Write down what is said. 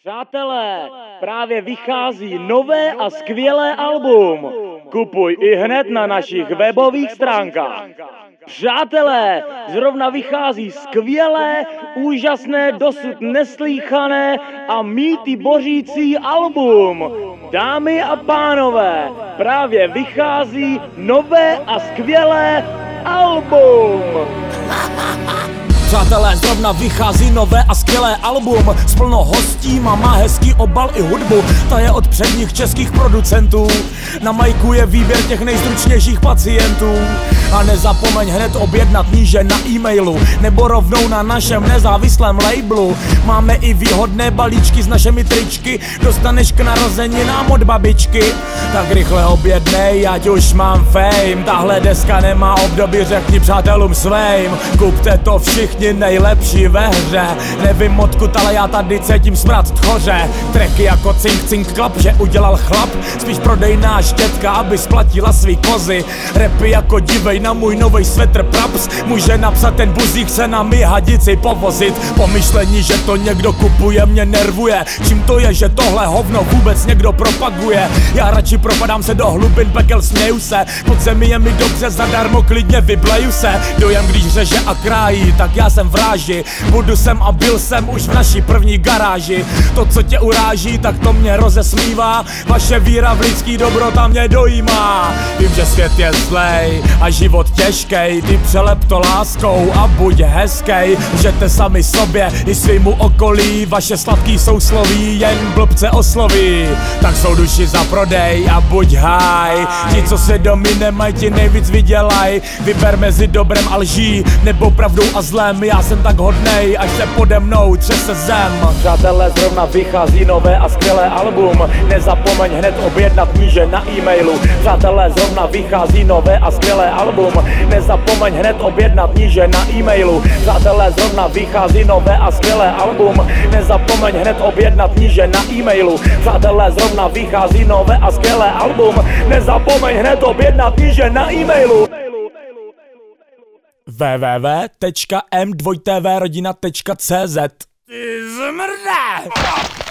Přátelé, právě vychází nové a skvělé album. Kupuj i hned na našich webových stránkách. Přátelé, zrovna vychází skvělé, úžasné, dosud neslýchané a mýty bořící album. Dámy a pánové, právě vychází nové a skvělé album. Přátelé, zrovna vychází nové a skvělé album s plno hostí, má hezký obal i hudbu. Ta je od předních českých producentů. Na majku je výběr těch nejstručnějších pacientů. A nezapomeň hned objednat níže na e-mailu nebo rovnou na našem nezávislém labelu. Máme i výhodné balíčky s našimi tričky, dostaneš k narozeninám od babičky. Tak rychle objednej, ať už mám fame. Tahle deska nemá období, řekni přátelům svým. Kupte to všichni nejlepší ve hře. Nevím odkud, ale já tady cítím smrad tchoře. Tracky jako cink cink klap, že udělal chlap. Spíš prodejná štětka, aby splatila svý kozy. Rapy jako dívej na můj novej svetr Praps. Může napsat ten buzík, chce na mi hadici povozit. Pomyšlení, že to někdo kupuje, mě nervuje. Čím to je, že tohle hovno vůbec někdo propaguje? Já radši propadám se do hlubin pekel, směju se. Pod zemi je mi dobře, zadarmo klidně vybleju se. Dojem, když řeže a krájí, tak já jsem v ráži. Budu sem a byl jsem už v naší první garáži. To, co tě uráží, tak to mě rozesmívá. Vaše víra v lidský dobro tam mě dojímá. Vím, že svět je zlej a život těžkej. Ty přelep to láskou a buď hezkej. Žete sami sobě i svýmu okolí. Vaše sladký sousloví jen blbce osloví. Tak jsou duši za prodej a buď high. Ti, co se domy nemají, ti nejvíc vydělaj. Vyber mezi dobrem a lží nebo pravdou a zlem. Já jsem tak hodnej, až se pode mnou třese zem. Přátelé, zrovna vychází nové a skvělé album. Nezapomeň hned objednat níže na e-mailu. Přátelé, zrovna vychází nové a skvělé album. Nezapomeň hned objednat níže na e-mailu. Přátelé, zrovna vychází nové a skvělé album. Nezapomeň hned objednat níže na e-mailu. Přátelé, zrovna vychází nové a skvělé album. Nezapomeň hned objednat níže na e-mailu. www.m2tvrodina.cz Ty zmrde!